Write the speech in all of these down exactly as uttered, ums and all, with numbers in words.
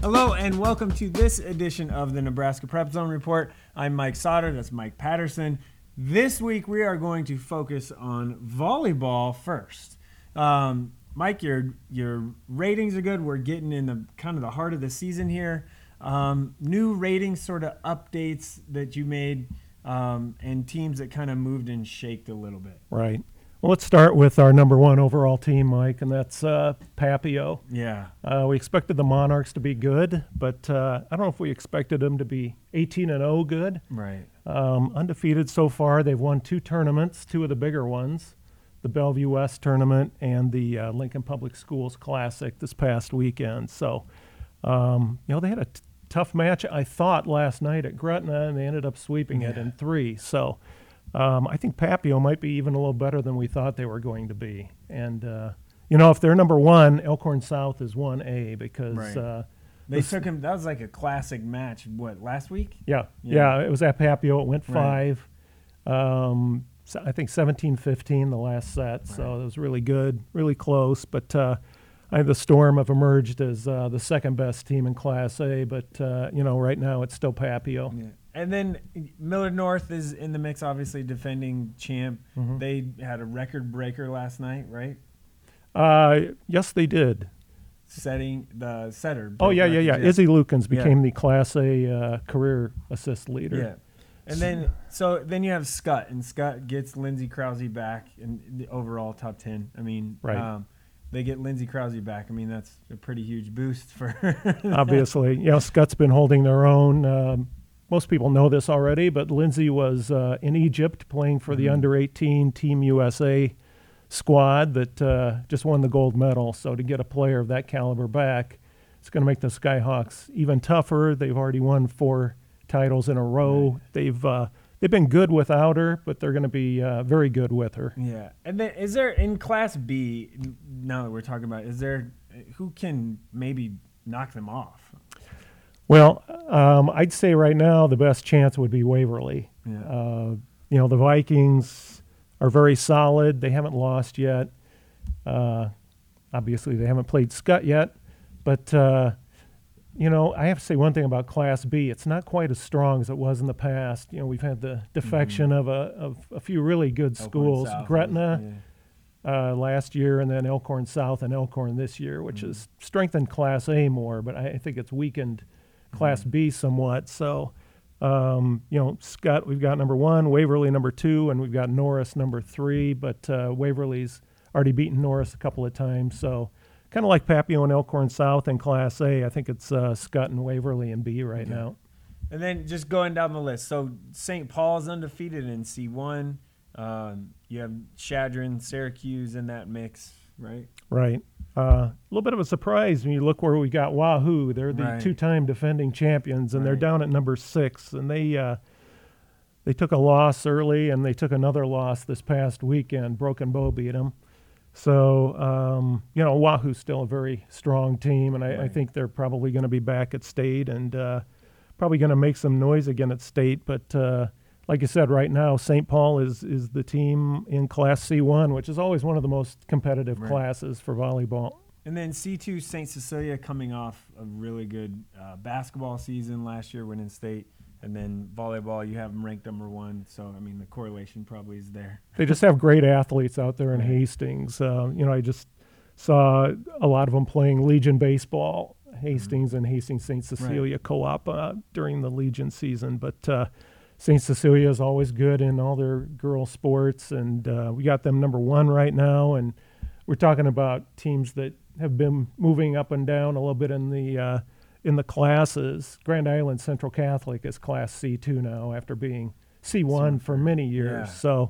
Hello and welcome to this edition of the Nebraska Prep Zone Report. I'm Mike Sauter, that's Mike Patterson. This week we are going to focus on volleyball first. Um, Mike, your your ratings are good. We're getting in the kind of the heart of the season here. Um, new ratings sort of updates that you made um, and teams that kind of moved and shaked a little bit. Right. Well, let's start with our number one overall team, Mike, and that's uh, Papio. Yeah. Uh, we expected the Monarchs to be good, but uh, I don't know if we expected them to be eighteen and oh good. Right. Um, undefeated so far. They've won two tournaments, two of the bigger ones, the Bellevue West tournament and the uh, Lincoln Public Schools Classic this past weekend. So, um, you know, they had a t- tough match, I thought, last night at Gretna, and they ended up sweeping yeah. it in three. So, Um, I think Papio might be even a little better than we thought they were going to be. And, uh, you know, if they're number one, Elkhorn South is one A because right. uh, they took him. That was like a classic match. What, last week? Yeah, Yeah, yeah, it was at Papio. It went Right. five. Um, so I think seventeen fifteen the last set. So Right. it was really good, really close. But uh, I think the Storm have emerged as uh, the second best team in Class A. But, uh, you know, right now it's still Papio. Yeah. And then Millard North is in the mix, obviously defending champ. Mhm. They had a record breaker last night, right? Uh, yes, they did. Setting the setter. Oh, broke yeah, yeah, yeah. records, Izzy Lukens Yeah. became the Class A uh, career assist leader. Yeah. And then so then you have Scott, and Scott gets Lindsey Krause back in the overall top ten. I mean, Right. um, they get Lindsey Krause back. I mean, that's a pretty huge boost for Obviously. You know, Scott's been holding their own. Um, most people know this already, but Lindsey was uh, in Egypt playing for the Mhm. under eighteen Team U S A squad that uh, just won the gold medal. So to get a player of that caliber back, it's going to make the Skyhawks even tougher. They've already won four titles in a row. Right. They've uh, they've been good without her, but they're going to be uh, very good with her. Yeah. And then is there in Class B, now that we're talking about, is there who can maybe knock them off? Well, um, I'd say right now the best chance would be Waverly. Yeah. Uh, you know, the Vikings are very solid. They haven't lost yet. Uh, obviously, they haven't played Scott yet. But, uh, you know, I have to say one thing about Class B. It's not quite as strong as it was in the past. You know, we've had the defection Mhm. of, a, of a few really good Elkhorn schools. South, Gretna yeah. uh, last year, and then Elkhorn South and Elkhorn this year, which Mhm. has strengthened Class A more, but I, I think it's weakened Class Mhm. B somewhat. So, um, you know, Scott, we've got number one, Waverly number two, and we've got Norris number three, but uh, Waverly's already beaten Norris a couple of times. So kind of like Papio and Elkhorn South in Class A, I think it's uh, Scott and Waverly in B right Okay. now. And then just going down the list. So Saint Paul's undefeated in C one. Um, you have Shadron, Syracuse in that mix, right? Right. Uh, a little bit of a surprise when you look where we got Wahoo. They're the Right. two-time defending champions, and they're Right. down at number six. And they uh, they took a loss early, and they took another loss this past weekend. Broken Bow beat them. So, um, you know, Wahoo's still a very strong team, and I, I Right. think they're probably going to be back at state and uh, probably going to make some noise again at state. But uh, like you said, right now, Saint Paul is is the team in Class C one, which is always one of the most competitive Right. classes for volleyball. And then C two, Saint Cecilia coming off a really good uh, basketball season last year, winning state. And then volleyball, you have them ranked number one. So, I mean, the correlation probably is there. They just have great athletes out there in Right. Hastings. Uh, you know, I just saw a lot of them playing Legion baseball, Hastings and Hastings Saint Cecilia co-op uh, during the Legion season. But uh, Saint Cecilia is always good in all their girl sports, and uh, we got them number one right now. And we're talking about teams that have been moving up and down a little bit in the uh, in the classes. Grand Island Central Catholic is Class C two now after being C one for many years. Yeah. So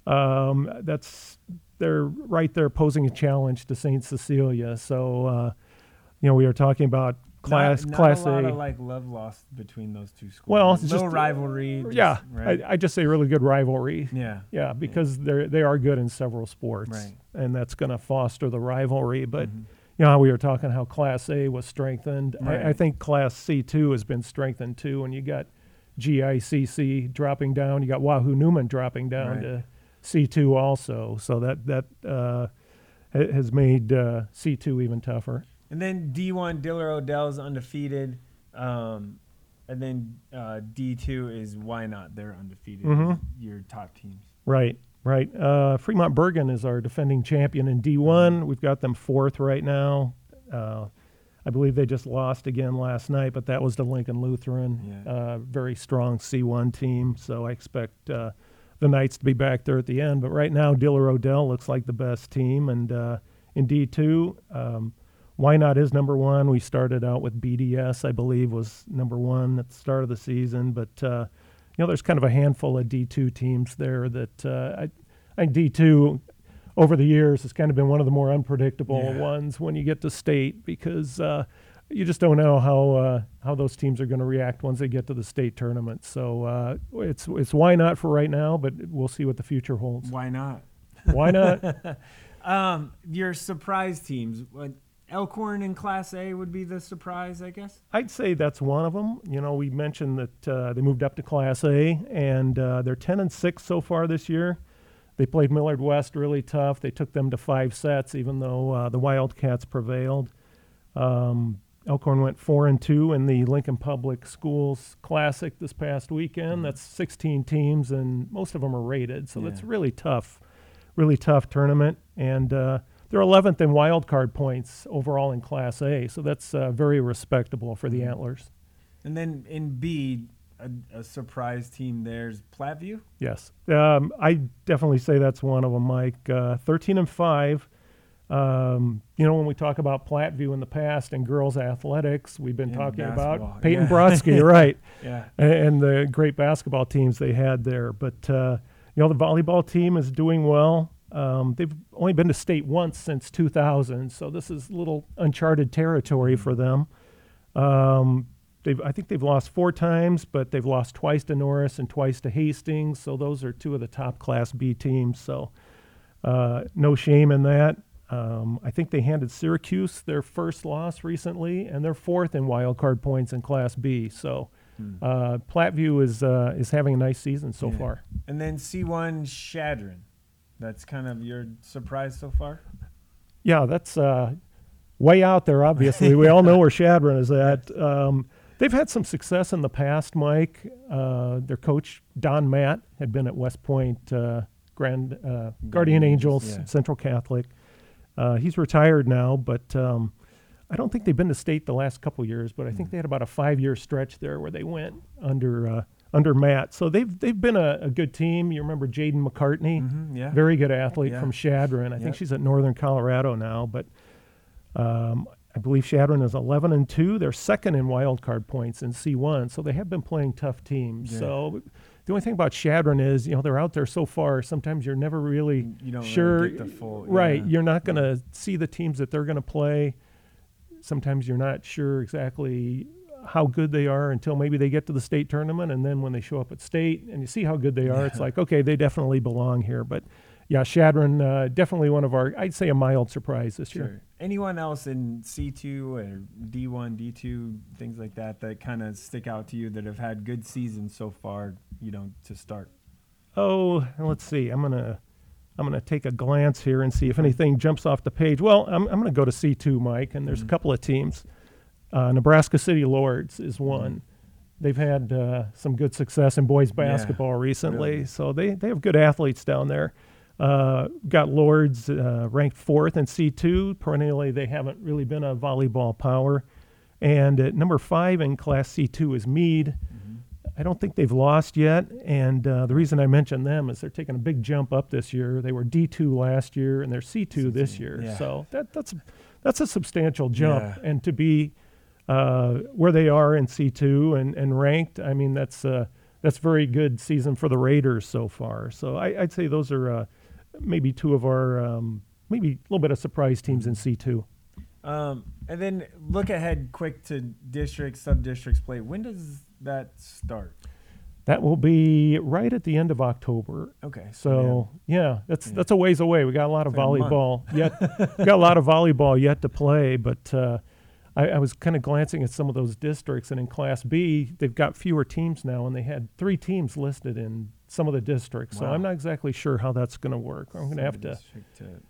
um, that's they're right there posing a challenge to Saint Cecilia. So uh, you know, we were talking about class not, class not a lot A. of like love lost between those two schools. Well, it's little just- rivalry. just- yeah, right? I, I just say really good rivalry. yeah. Yeah, because they're they are good in several sports, Right. and that's going to foster the rivalry. But Mhm. you know how we were talking how Class A was strengthened. Right. I, I think Class C two has been strengthened too, and you got G I C C dropping down, you got Wahoo Newman dropping down Right. to C two also. So that that uh, ha- has made uh, C two even tougher. And then D one, Diller Odell's undefeated. Um, and then uh, D two is Why Not? They're undefeated. Mm-hmm. Your top teams. Right, right. Uh, Fremont Bergen is our defending champion in D one. We've got them fourth right now. Uh, I believe they just lost again last night, but that was to Lincoln Lutheran. Yeah. Uh, very strong C one team, so I expect uh, the Knights to be back there at the end. But right now, Diller Odell looks like the best team. And uh, in D two, um, Why Not is number one. We started out with B D S, I believe, was number one at the start of the season. But, uh, you know, there's kind of a handful of D two teams there that uh, I, I think D two over the years has kind of been one of the more unpredictable Yeah. ones when you get to state, because uh, you just don't know how uh, how those teams are going to react once they get to the state tournament. So uh, it's it's Why Not for right now, but we'll see what the future holds. Why not? Why not? um, your surprise teams. What, Elkhorn in Class A would be the surprise, I guess? I'd say that's one of them. You know, we mentioned that uh, they moved up to Class A, and uh, they're ten and six so far this year. They played Millard West really tough. They took them to five sets, even though uh, the Wildcats prevailed. Um, Elkhorn went four and two in the Lincoln Public Schools Classic this past weekend. Mm-hmm. That's sixteen teams, and most of them are rated, so Yeah. that's really tough, really tough tournament. And uh, they're eleventh in wild card points overall in Class A, so that's uh, very respectable for the Mhm. Antlers. And then in B, a, a surprise team there's Platteview. Yes, um, I definitely say that's one of them, Mike. Uh, thirteen and five. Um, you know, when we talk about Platteview in the past and girls athletics, we've been In talking basketball, about Peyton yeah. Brodsky, right? Yeah. and, and the great basketball teams they had there. But, uh, you know, the volleyball team is doing well. Um, they've only been to state once since two thousand, so this is a little uncharted territory for them. Um, they've, I think they've lost four times, but they've lost twice to Norris and twice to Hastings, so those are two of the top Class B teams, so uh, no shame in that. Um, I think they handed Syracuse their first loss recently, and they're fourth in wild card points in Class B, so Hmm. uh, Platteview is uh, is having a nice season so Yeah. far. And then C one Shadron. That's kind of your surprise so far? Yeah, that's uh, way out there, obviously. We all know where Shadron is at. Um, they've had some success in the past, Mike. Uh, their coach, Don Matt, had been at West Point uh, Grand uh, Guardian, Guardian Angels, Angels, yeah. Central Catholic. Uh, he's retired now, but um, I don't think they've been to state the last couple years, but I think Mm. they had about a five-year stretch there where they went under uh, under Matt. So they've they've been a, a good team. You remember Jaden McCartney? Mm-hmm, yeah. Very good athlete Yeah. from Shadron. I think Yep. she's at Northern Colorado now, but um, I believe Shadron is eleven and two. They're second in wild card points in C one, so they have been playing tough teams. Yeah. So the only thing about Shadron is, you know, they're out there so far. Sometimes you're never really You don't sure. really get the full. Right, yeah. you're not going to see the teams that they're going to play. Sometimes you're not sure exactly how good they are until maybe they get to the state tournament, and then when they show up at state and you see how good they are, it's Yeah. like, okay, they definitely belong here. But yeah, Shadron, uh, definitely one of our, I'd say a mild surprise this year. Sure. Anyone else in C two or D one, D two, things like that, that kind of stick out to you that have had good seasons so far, you know, to start? Oh, let's see. I'm gonna I'm gonna take a glance here and see if anything jumps off the page. Well, I'm I'm gonna go to C two, Mike, and there's Mhm. a couple of teams. Uh, Nebraska City Lords is one. Mhm. They've had uh, some good success in boys Yeah, basketball recently, really. so they they have good athletes down there. Uh, got Lords uh, ranked fourth in C two. Perennially, they haven't really been a volleyball power. And at number five in Class C two is Meade. I don't think they've lost yet, and uh, the reason I mention them is they're taking a big jump up this year. They were D two last year, and they're C two this C two, year. yeah. So that, that's that's a substantial jump, Yeah. and to be uh, where they are in C two and, and ranked, I mean that's uh, that's very good season for the Raiders so far. So I, I'd say those are uh, maybe two of our um, maybe a little bit of surprise teams in C two. Um, and then look ahead quick to districts, sub-districts play. When does that start? That will be right at the end of October. Okay. So yeah, that's Yeah. that's a ways away. We got a lot of It's like a month. volleyball yet. we got a lot of volleyball yet to play, but uh, I, I was kind of glancing at some of those districts, and in Class B, they've got fewer teams now, and they had three teams listed in some of the districts. So Wow. I'm not exactly sure how that's going to work. I'm going to have to Sub-district to-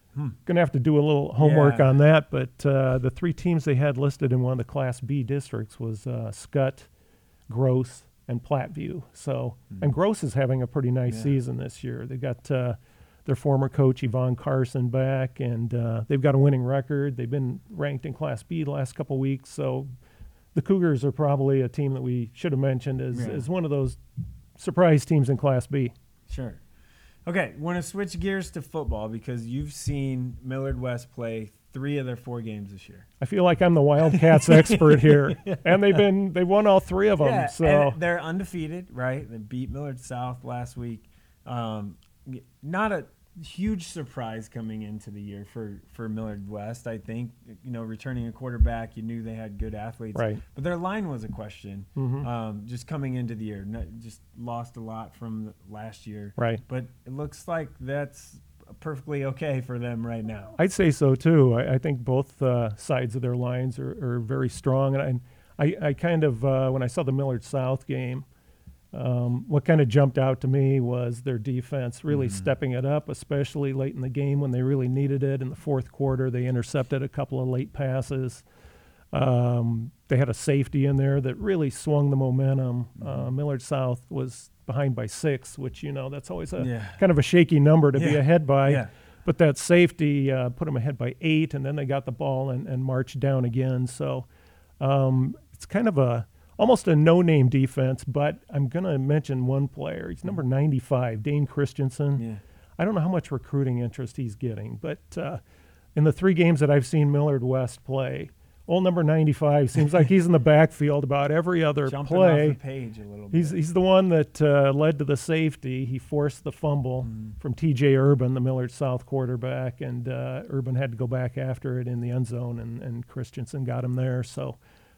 Hmm. Going to have to do a little homework Yeah. on that. But uh, the three teams they had listed in one of the Class B districts was uh, Scott, Gross, and Platteview. So, Hmm. and Gross is having a pretty nice Yeah. season this year. They got uh, their former coach Yvonne Carson back, and uh, they've got a winning record. They've been ranked in Class B the last couple weeks. So, the Cougars are probably a team that we should have mentioned as, Yeah. as one of those surprise teams in Class B. Sure. Okay, want to switch gears to football because you've seen Millard West play three of their four games this year. I feel like I'm the Wildcats expert here, and they've been they won all three of them. Yeah, so and they're undefeated, right? They beat Millard South last week. Um, not a huge surprise coming into the year for, for Millard West, I think. You know, returning a quarterback, you knew they had good athletes. Right. But their line was a question Mhm. um, just coming into the year. No, just lost a lot from last year. Right. But it looks like that's perfectly okay for them right now. I'd say so too. I, I think both uh, sides of their lines are, are very strong, and I, I, I kind of uh, when I saw the Millard South game, um, what kind of jumped out to me was their defense really Mhm. stepping it up, especially late in the game when they really needed it. In the fourth quarter, they intercepted a couple of late passes. Um, they had a safety in there that really swung the momentum. Uh, Mhm. Millard South was behind by six, which, you know, that's always a Yeah. kind of a shaky number to be Yeah. ahead by. Yeah. But that safety uh, put them ahead by eight, and then they got the ball and, and marched down again. So um, it's kind of a almost a no-name defense, but I'm going to mention one player. He's number ninety-five, Dane Christensen. Yeah. I don't know how much recruiting interest he's getting, but uh, in the three games that I've seen Millard West play, old number ninety-five seems like he's in the backfield about every other Jumping play. off the page a little He's bit. he's the one that uh, led to the safety. He forced the fumble Mhm. from T J Urban, the Millard South quarterback, and uh, Urban had to go back after it in the end zone, and, and Christensen got him there. So,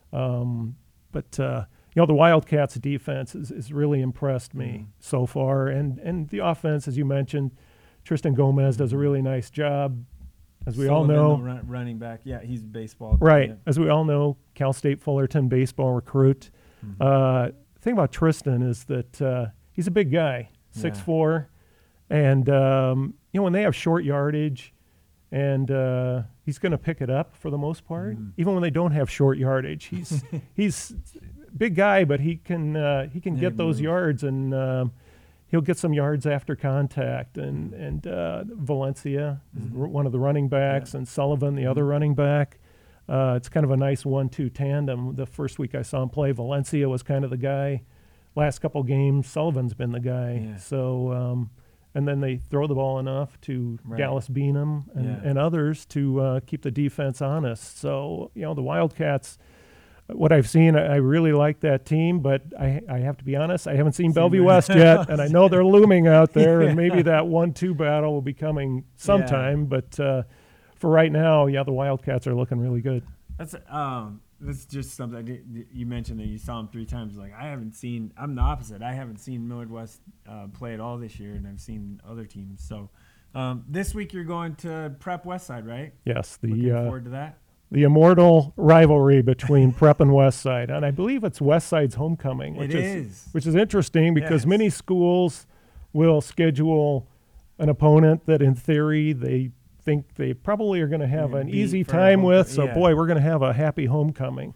um, but uh, you know, the Wildcats' defense has, has really impressed me Mhm. so far, and and the offense, as you mentioned, Tristan Gomez does a really nice job. As we all Sullivan, know, the run, running back. Yeah, he's baseball. right? Yeah. As we all know, Cal State Fullerton baseball recruit. Mhm. Uh, the thing about Tristan is that uh, he's a big guy, six Yeah. four, and um, you know when they have short yardage, and uh, he's going to pick it up for the most part. Mhm. Even when they don't have short yardage, he's he's big guy, but he can uh, he can Yeah, get he those moves. yards, and um, he'll get some yards after contact. And and uh, Valencia is Mhm. r- one of the running backs, and Sullivan the other running back. Uh, it's kind of a nice one two tandem. The first week I saw him play, Valencia was kind of the guy. Last couple games, Sullivan's been the guy. Yeah. So, um, and then they throw the ball enough to Right. Dallas Beanham and, Yeah. and others to uh, keep the defense honest. So, you know, the Wildcats, what I've seen, I, I really like that team, but I, I have to be honest, I haven't seen Seen Bellevue that. West yet, and I know they're looming out there, and maybe Yeah. that one two battle will be coming sometime. But uh, for right now, yeah, the Wildcats are looking really good. That's um. That's just something I did, you mentioned that you saw him three times. Like I haven't seen. I'm the opposite. I haven't seen Millard West uh, play at all this year, and I've seen other teams. So um, this week you're going to Prep Westside, right? Yes, Looking the uh, forward to that. the immortal rivalry between Prep and Westside, and I believe it's Westside's homecoming, which It is, is. which is interesting because Yes. many schools will schedule an opponent that, in theory, they think they probably are going to have Yeah, an beat easy for their time home- with. So, yeah. boy, we're going to have a happy homecoming.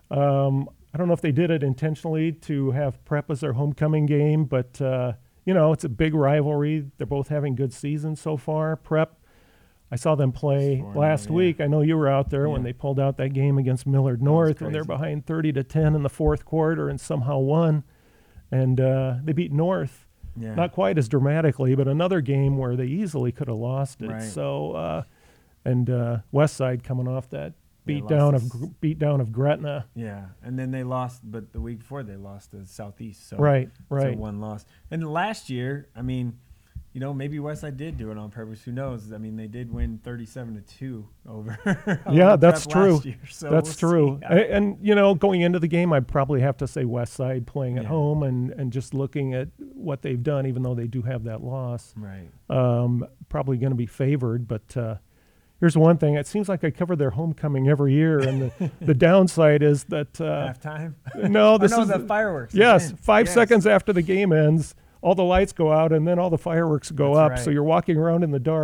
Um, I don't know if they did it intentionally to have Prep as their homecoming game, but uh, you know, it's a big rivalry. They're both having good seasons so far. Prep, I saw them play four last oh, yeah. week. I know you were out there when Yeah. they pulled out that game against Millard was North, and they're crazy. behind thirty to ten in the fourth quarter, and somehow won. And uh, they beat North. Yeah. Not quite as dramatically, but another game where they easily could have lost it. Right. So, uh, and uh, Westside coming off that They beat lost down to of S- Gr- beat down of Gretna. Yeah, and then they lost, but the week before they lost to Southeast. So Right, so right. one loss. And last year, I mean, you know, maybe Westside did do it on purpose. Who knows? I mean, they did win thirty-seven to two over. Yeah, over that's Prep true. last year, so That's we'll true. see. And, and you know, going into the game, I'd probably have to say Westside playing at Yeah. home and and just looking at what they've done, even though they do have that loss. Right. Um, probably going to be favored, but. Uh, Here's one thing. It seems like I cover their homecoming every year, and the, the downside is that uh, Halftime. no, Oh, this no, is the fireworks. yes, again. five Yes. seconds after the game ends, all the lights go out, and then all the fireworks go That's up. right. So you're walking around in the dark,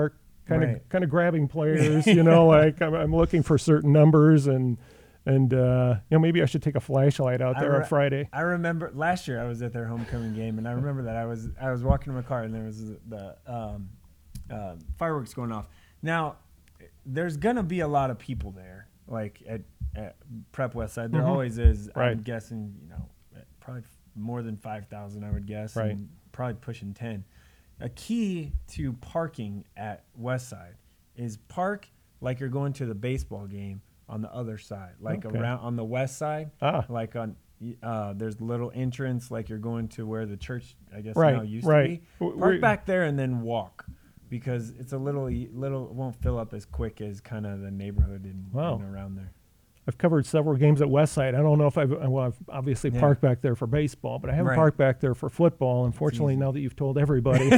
kind of Right. kind of grabbing players. You know, like I'm, I'm looking for certain numbers and. And, uh, you know, maybe I should take a flashlight out I there re- on Friday. I remember last year I was at their homecoming game, and I remember that I was I was walking to my car, and there was the um, uh, fireworks going off. Now, there's gonna be a lot of people there, like at, at Prep Westside. There Mhm. always is. Right. I'm guessing, you know, probably more than five thousand. I would guess, Right. and probably pushing ten. A key to parking at Westside is park like you're going to the baseball game on the other side, like Okay. around on the west side, Ah. like on uh, there's a little entrance, like you're going to where the church, I guess, Right, now used right. to be. W- Park we- back there and then walk, because it's a little e- little it won't fill up as quick as kind of the neighborhood and, Wow. and around there. I've covered several games at Westside. I don't know if I've, well, I've obviously Yeah. parked back there for baseball, but I haven't Right. parked back there for football. Unfortunately, easy. now that you've told everybody,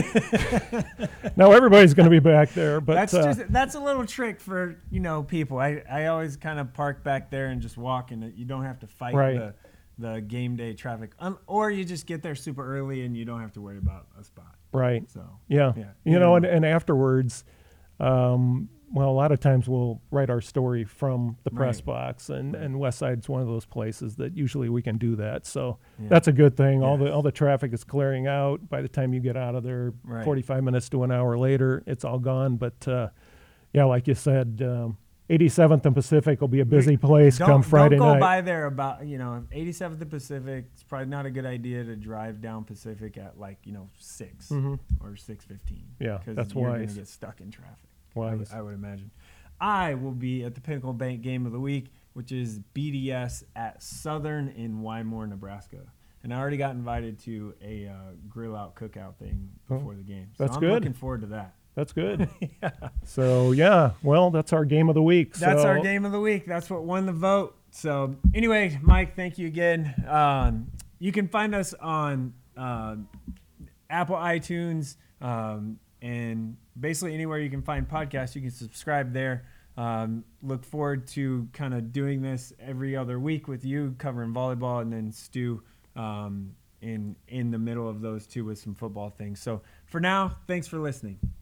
now everybody's going to be back there. But That's uh, just that's a little trick for you know people. I, I always kind of park back there and just walk, and you don't have to fight Right. the the game day traffic, um, or you just get there super early and you don't have to worry about a spot. right, So yeah, Yeah. you know, Yeah. and, and afterwards, um, well, a lot of times we'll write our story from the press Right. box, and Right. and Westside's one of those places that usually we can do that. So Yeah. that's a good thing. All the Yes. all the traffic is clearing out by the time you get out of there. Right. forty-five minutes to an hour later, it's all gone. But uh, yeah, like you said, um, eighty-seventh and Pacific will be a busy place don't, come Friday don't go night. by there about you know eighty-seventh and Pacific. It's probably not a good idea to drive down Pacific at like you know six Mhm. or six fifteen. Yeah, that's you're wise. gonna get stuck in traffic. I would, Wise. I would imagine. I will be at the Pinnacle Bank game of the week, which is B D S at Southern in Wymore, Nebraska. And I already got invited to a uh, grill out cookout thing Oh, before the game. So that's I'm good. looking forward to that. That's good. Yeah. So yeah, well, that's our game of the week. That's so, our game of the week. That's what won the vote. So anyway, Mike, thank you again. Um, you can find us on uh, Apple iTunes um, and basically anywhere you can find podcasts. You can subscribe there. Um, look forward to kind of doing this every other week with you, covering volleyball, and then Stu um, in in the middle of those two with some football things. So for now, thanks for listening.